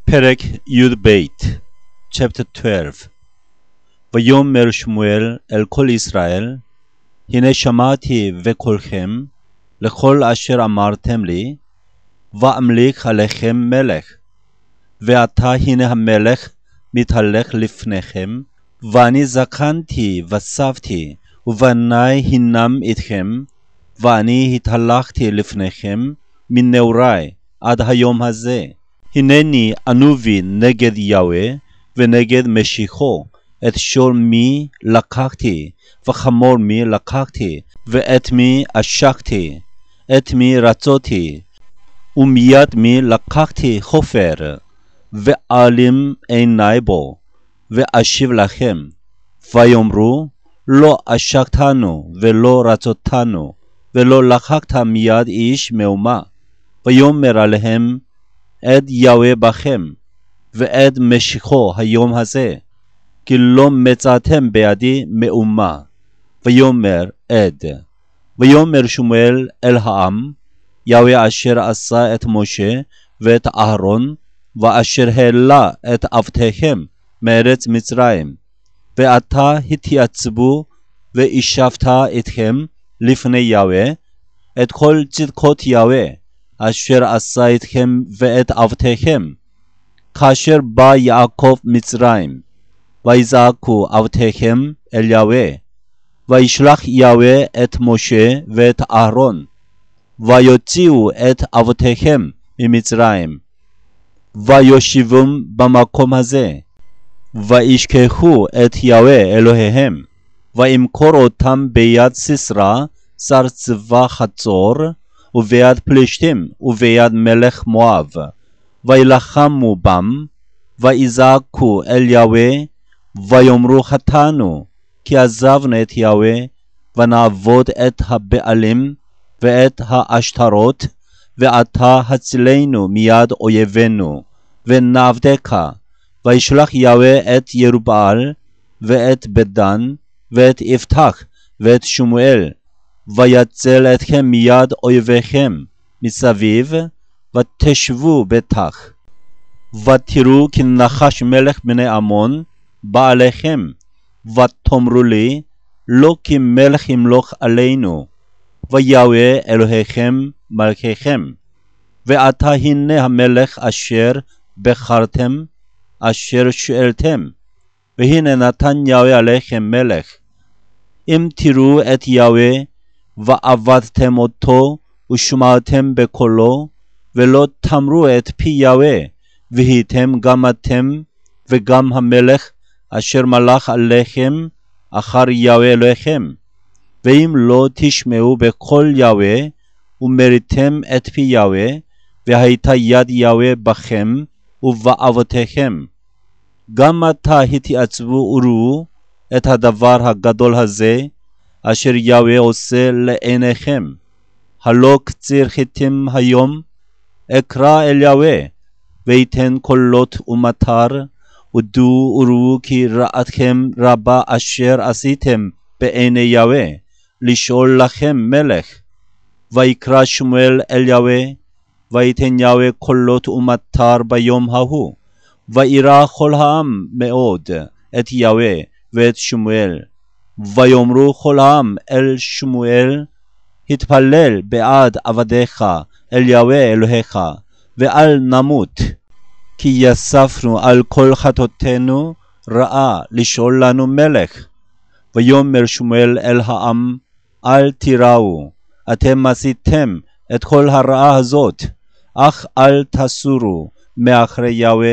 פרק י"ב, chapter 12. ויאמר שמואל אל כל ישראל, הנה שמעתי בקולכם לכל אשר אמרתם לי, ואמליך עליכם מלך. ועתה הנה המלך מתהלך לפניכם, ואני זקנתי וסבתי, ובניי הינם איתכם, ואני התהלכתי לפניכם מנעורי עד היום הזה. הנני אנובי נגד יהוה ונגד משיחו, את שור מי לקחתי, וחמור מי לקחתי, ואת מי עשקתי, את מי רצותי, ומיד מי לקחתי חופר, ואעלים עיני בו, ואשיב לכם. ויאמרו, לא עשקתנו, ולא רצותנו, ולא לקחת מיד איש מאומה. ויאמר עליהם, עד יהוה בכם, ועד משיחו היום הזה, כי לא מצאתם בידי מאומה. ויאמר עד. ויאמר שמואל אל העם, יהוה אשר עשה את משה ואת אהרון, ואשר העלה את אבותיכם מארץ מצרים, ועתה התייצבו וישבת איתכם לפני יהוה, את כל צדקות יהוה אשר עשה איתכם ואת אבותיכם, כאשר בא יעקב מצרים. ויזעקו אבותיכם אל יהוה, וישלח יהוה את משה ואת אהרון, ויוציאו את אבותיכם ממצרים, ויושיבום במקום הזה, וישכחו את יהוה אלוהיהם, וימכור אותם ביד סיסרא שר צבא חצור, וביד פלישתים, וביד מלך מואב. וילחמו בם, ויזעקו אל יהוה, ויאמרו חטאנו, כי עזבנו את יהוה, ונעבוד את הבעלים ואת העשתרות, ועתה הצילנו מיד אויבינו, ונעבדך. וישלח יהוה את ירבעל, ואת בדן, ואת יפתח, ואת שמואל, ויצל אתכם מיד אויביכם מסביב, ותשבו בטח. ותראו כי נחש מלך בני עמון בא עליכם, ותאמרו לי, לא כי מלך ימלוך עלינו, ויהוה אלוהיכם מלכיכם. ועתה הנה המלך אשר בחרתם, אשר שאלתם, והנה נתן יהוה עליכם מלך. אם תראו את יהוה ועבדתם אותו ושמעתם בקולו, ולא תמרו את פי יהוה, והייתם גם אתם וגם המלך אשר מלך עליכם אחר יהוה אלוהיכם. ואם לא תשמעו בקול יהוה ומריתם את פי יהוה, והייתה יד יהוה בכם ובאבותיכם, גם עתה התייצבו וראו את הדבר הגדול הזה אשר יהוה עושה לעיניכם. הלא קציר חיטים היום, אקרא אל יהוה, ויתן קולות ומטר, ודעו וראו כי רעתכם רבה אשר עשיתם בעיני יהוה, לשאול לכם מלך. ויקרא שמואל אל יהוה, ויתן יהוה קולות ומטר ביום ההוא, וירא כל העם מאוד את יהוה ואת שמואל. ויאמרו כל העם אל שמואל, התפלל בעד עבדיך אל יהוה אלוהיך, ואל נמות, כי יספנו על כל חטאותינו רעה לשאול לנו מלך. ויאמר שמואל אל העם, אל תיראו, אתם עשיתם את כל הרעה הזאת, אך אל תסורו מאחרי יהוה,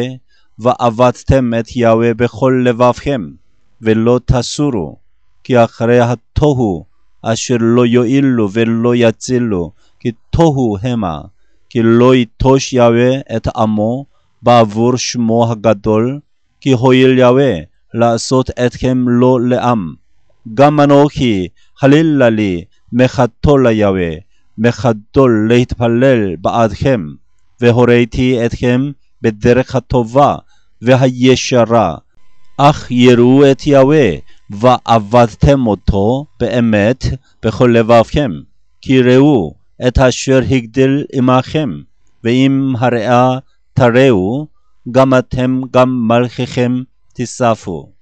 ועבדתם את יהוה בכל לבבכם, ולא תסורו, כי אחרי התוהו אשר לא יועילו ולא יצילו, כי תוהו המה, כי לא יטוש יהוה את עמו בעבור שמו הגדול, כי הואיל יהוה לעשות אתכם לא לעם. גם אנוכי חלילה לי מחטוא ליהוה, מחדול להתפלל בעדכם, והוריתי אתכם בדרך הטובה והישרה, אך יראו את יהוה ועבדתם אותו באמת בכל לבבכם, כי ראו את אשר הגדיל עמכם, ואם הרעה תראו, גם אתם גם מלכיכם תיספו.